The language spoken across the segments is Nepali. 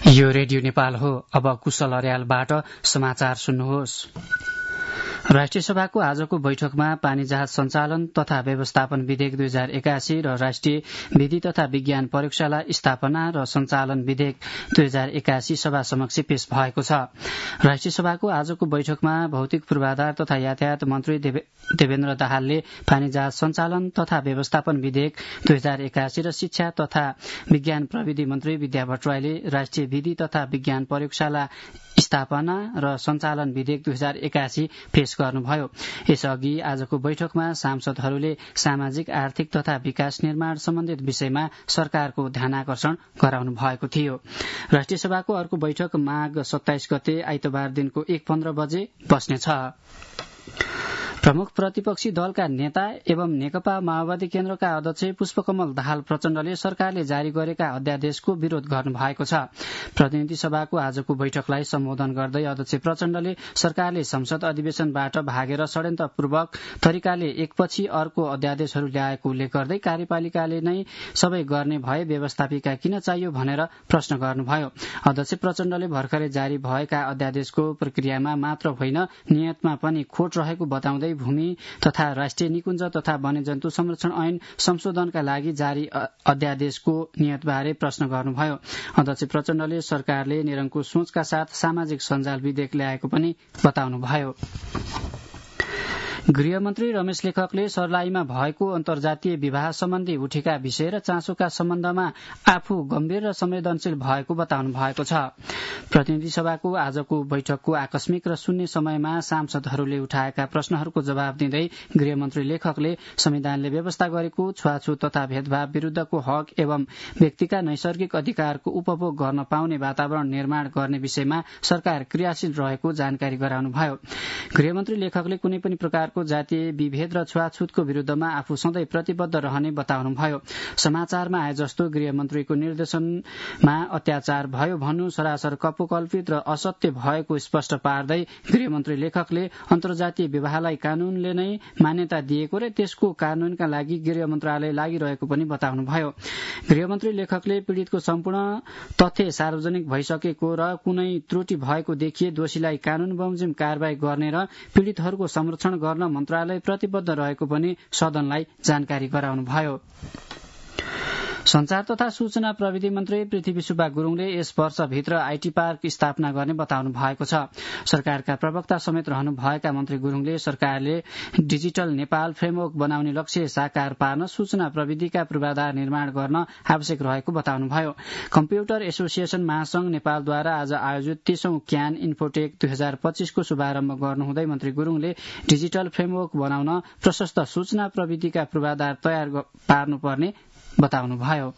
यो रेडियो नेपाल हो। अब कुशल अर्यालबाट समाचार सुन्नुहोस्। राष्ट्रिय सभाको आजको बैठकमा पानी जहाज सञ्चालन तथा व्यवस्थापन विधेयक 2081 र राष्ट्रिय विधि तथा विज्ञान प्रयोगशाला स्थापना र सञ्चालन विधेयक 2081 सभा समक्ष पेश भएको छ। राष्ट्रिय सभाको आजको बैठकमा भौतिक पूर्वाधार तथा यातायात मन्त्री देवेन्द्र दाहालले पानी जहाज सञ्चालन तथा व्यवस्थापन विधेयक 2081 र शिक्षा तथा विज्ञान प्रविधि मन्त्री विद्या भट्टराईले राष्ट्रिय विधि तथा विज्ञान प्रयोगशाला स्थापना र सञ्चालन विधेयक 2081 पेश गर्नुभयो। यसअघि आजको बैठकमा सांसदहरूले सामाजिक आर्थिक तथा विकास निर्माण सम्बन्धित विषयमा सरकारको ध्यानाकर्षण गराउनु भएको थियो। राष्ट्रिय सभाको अर्को बैठक माघ 27 गते आइतबार दिनको 1:15 बजे बस्नेछ। प्रमुख प्रतिपक्षी दलका नेता एवं नेकपा माओवादी केन्द्रका अध्यक्ष पुष्पकमल दाहाल प्रचण्डले सरकारले जारी गरेका अध्यादेशको विरोध गर्नु भएको छ। प्रतिनिधि सभाको आजको बैठकलाई सम्बोधन गर्दै अध्यक्ष प्रचण्डले सरकारले संसद अधिवेशनबाट भागेर षड्यन्त्रपूर्वक तरिकाले एकपछि अर्को अध्यादेशहरू ल्याएको उल्लेख गर्दै कार्यपालिकाले नै सबै गर्ने भए व्यवस्थापिका किन चाहियो भनेर प्रश्न गर्नुभयो। अध्यक्ष प्रचण्डले भर्खरै जारी भएका अध्यादेशको प्रक्रियामा मात्र होइन नियतमा पनि खोट रहेको बताउँदै भूमि तथा राष्ट्रिय निकुञ्ज तथा वन्यजन्तु संरक्षण ऐन संशोधनका लागि जारी अध्यादेशको नियतबारे प्रश्न गर्नुभयो। अध्यक्ष प्रचण्डले सरकारले निरङ्कुश सोचका साथ सामाजिक सञ्जाल विधेयक ल्याएको पनि बताउनुभयो। गृहमन्त्री रमेश लेखकले सर्लाहीमा भएको अन्तर्जातीय विवाह सम्बन्धी उठेका विषय र चासोका सम्बन्धमा आफू गम्भीर र संवेदनशील भएको बताउनु भएको छ। प्रतिनिधि सभाको आजको बैठकको आकस्मिक र शून्य समयमा सांसदहरूले उठाएका प्रश्नहरूको जवाब दिँदै गृहमन्त्री लेखकले संविधानले व्यवस्था गरेको छुवाछुत तथा भेदभाव विरूद्धको हक एवं व्यक्तिका नैसर्गिक अधिकारको उपभोग गर्न पाउने वातावरण निर्माण गर्ने विषयमा सरकार क्रियाशील रहेको जानकारी गराउनुभयो। गृहमन्त्री लेखकले कुनै पनि प्रकारको जातीय विभेद र छुवाछुतको विरूद्धमा आफू सधैँ प्रतिबद्ध रहने बताउनुभयो। समाचारमा आए जस्तो गृहमन्त्रीको निर्देशनमा अत्याचार भयो भन्नु सरासर कपोकल्पित र असत्य भएको स्पष्ट पार्दै गृहमन्त्री लेखकले अन्तर्जातीय विवाहलाई कानूनले नै मान्यता दिएको र त्यसको कानूनका लागि गृह मन्त्रालय लागिरहेको पनि बताउनुभयो। गृहमन्त्री लेखकले पीड़ितको सम्पूर्ण तथ्य सार्वजनिक भइसकेको र कुनै त्रुटि भएको देखिए दोषीलाई कानून बमोजिम कारबाही गर्ने र पीड़ितहरूको संरक्षण गर्न मन्त्रालय प्रतिबद्ध रहेको पनि सदनलाई जानकारी गराउनुभयो। संचार तथा सूचना प्रविधि मन्त्री पृथ्वी सुब्बा गुरूङले यस वर्षभित्र आईटी पार्क स्थापना गर्ने बताउनु भएको छ। सरकारका प्रवक्ता समेत रहनुभएका मन्त्री गुरूङले सरकारले डिजिटल नेपाल फ्रेमवर्क बनाउने लक्ष्य साकार पार्न सूचना प्रविधिका पूर्वाधार निर्माण गर्न आवश्यक रहेको बताउनुभयो। कम्प्युटर एसोसिएसन महासंघ नेपालद्वारा आज आयोजित 30औं क्यान इन्फोटेक 2025 को शुभारम्भ गर्नुहुँदै मन्त्री गुरूङले डिजिटल फ्रेमवर्क बनाउन प्रशस्त सूचना प्रविधिका पूर्वाधार तयार पार्नुपर्ने बताउनुभयो।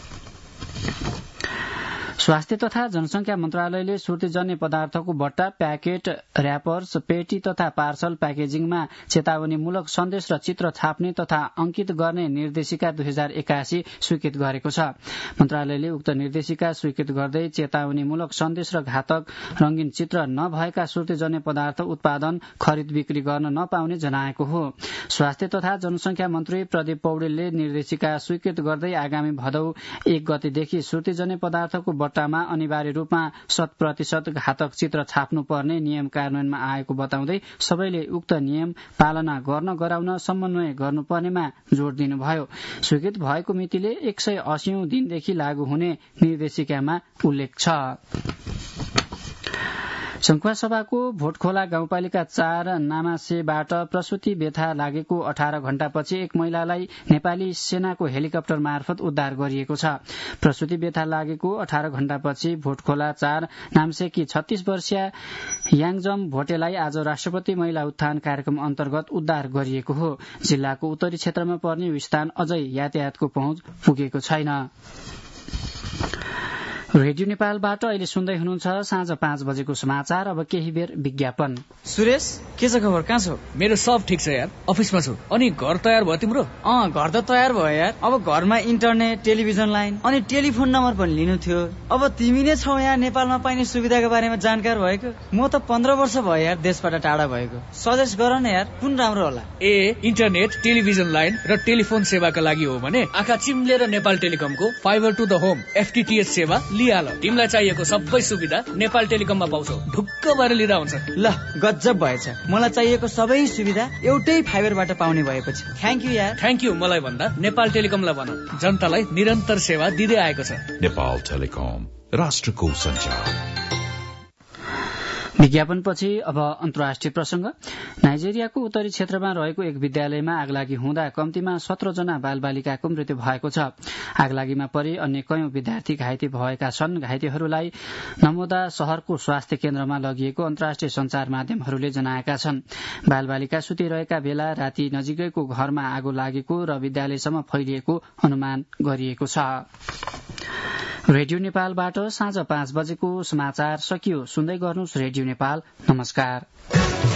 स्वास्थ्य तथा जनसंख्या मन्त्रालयले सुर्तीजन्य पदार्थको बट्टा, प्याकेट, र्यापर्स, पेटी तथा पार्सल प्याकेजिङमा चेतावनीमूलक सन्देश र चित्र छाप्ने तथा अंकित गर्ने निर्देशिका 2081 स्वीकृत गरेको छ। मन्त्रालयले उक्त निर्देशिका स्वीकृत गर्दै चेतावनीमूलक सन्देश र घातक रंगीन चित्र नभएका सुर्तीजन्य पदार्थ उत्पादन, खरिद बिक्री गर्न नपाउने जनाएको हो। स्वास्थ्य तथा जनसंख्या मन्त्री प्रदीप पौडेलले निर्देशिका स्वीकृत गर्दै आगामी भदौ 1 गतेदेखि सुर्तीजन्य पदार्थको बट्टामा अनिवार्य रूपमा 100% घातक चित्र छाप्नुपर्ने नियम कार्यान्वयनमा आएको बताउँदै सबैले उक्त नियम पालना गर्न गराउन समन्वय गर्नुपर्नेमा जोड़ दिनुभयो। स्वीकृत भएको मितिले 180औं दिनदेखि लागू हुने निर्देशिकामा उल्लेख छ। संखुवासभाको भोटखोला गाउँपालिका 4 नामासेबाट प्रसूति व्यथा लागेको 18 घण्टापछि एक महिलालाई नेपाली सेनाको हेलिकप्टर मार्फत उद्धार गरिएको छ। प्रसूति व्यथा लागेको 18 घण्टापछि भोटखोला 4 नामसेकी 36 वर्षीय याङजम भोटेलाई आज राष्ट्रपति महिला उत्थान कार्यक्रम अन्तर्गत उद्धार गरिएको हो। जिल्लाको उत्तरी क्षेत्रमा पर्ने यो स्थान अझै यातायातको पहुँच पुगेको छैन। रेडियो नेपालबाट अहिले सुन्दै हुनुहुन्छ साँझ 5 बजेको समाचार। अब केही बेर विज्ञापन। सुरेश, के छ खबर? कहाँ छौ? मेरो सब ठिक छ यार, अफिसमा छु। अनि घर तयार भयो तिम्रो? घर त तयार भयो यार। अब घरमा इन्टरनेट, टेलिभिजन लाइन अनि टेलिफोन नम्बर पनि लिनु थियो। अब तिमी नै छौ यहाँ नेपालमा पाइने सुविधाको बारेमा जानकार भएको। म त 15 वर्ष भयो यार देशबाट टाढा भएको। सजेस्ट गर न यार, कुन राम्रो होला? इन्टरनेट, टेलिभिजन लाइन र टेलिफोन सेवाका लागि हो भने आँखा चिम्लेर नेपाल टेलिकमको fibre to the home FTTH सेवा लिहाल, तिमीलाई चाहिएको सबै सुविधा नेपाल टेलिकममा पाउँछौ। ढुक्क भएर लिँदा हुन्छ। ल गजब भएछ, मलाई चाहिएको सबै सुविधा एउटै फाइबरबाट पाउने भएपछि। थ्याङ्क यू यार। थ्याङ्क यू मलाई भन्दा नेपाल टेलिकमलाई भन, जनतालाई निरन्तर सेवा दिँदै आएको छ। नेपाल टेलिकम, राष्ट्रको सञ्चार। विज्ञापनपछि अब अन्तर्राष्ट्रिय प्रसंग। नाइजेरियाको उत्तरी क्षेत्रमा रहेको एक विद्यालयमा आगलागी हुँदा कम्तीमा 17 जना बालबालिकाको मृत्यु भएको छ। आगलागीमा परि अन्य कयौं विद्यार्थी घाइते भएका छन्। घाइतेहरूलाई नमोदा शहरको स्वास्थ्य केन्द्रमा लगिएको अन्तर्राष्ट्रिय संचार माध्यमहरूले जनाएका छन्। बालबालिका सुतिरहेका बेला राति नजिकैको घरमा आगो लागेको र विद्यालयसम्म फैलिएको अनुमान गरिएको छ। रेडियो नेपालबाट साँझ 5 बजेको समाचार सकियो। सुन्दै गर्नुहोस् रेडियो नेपाल। नमस्कार।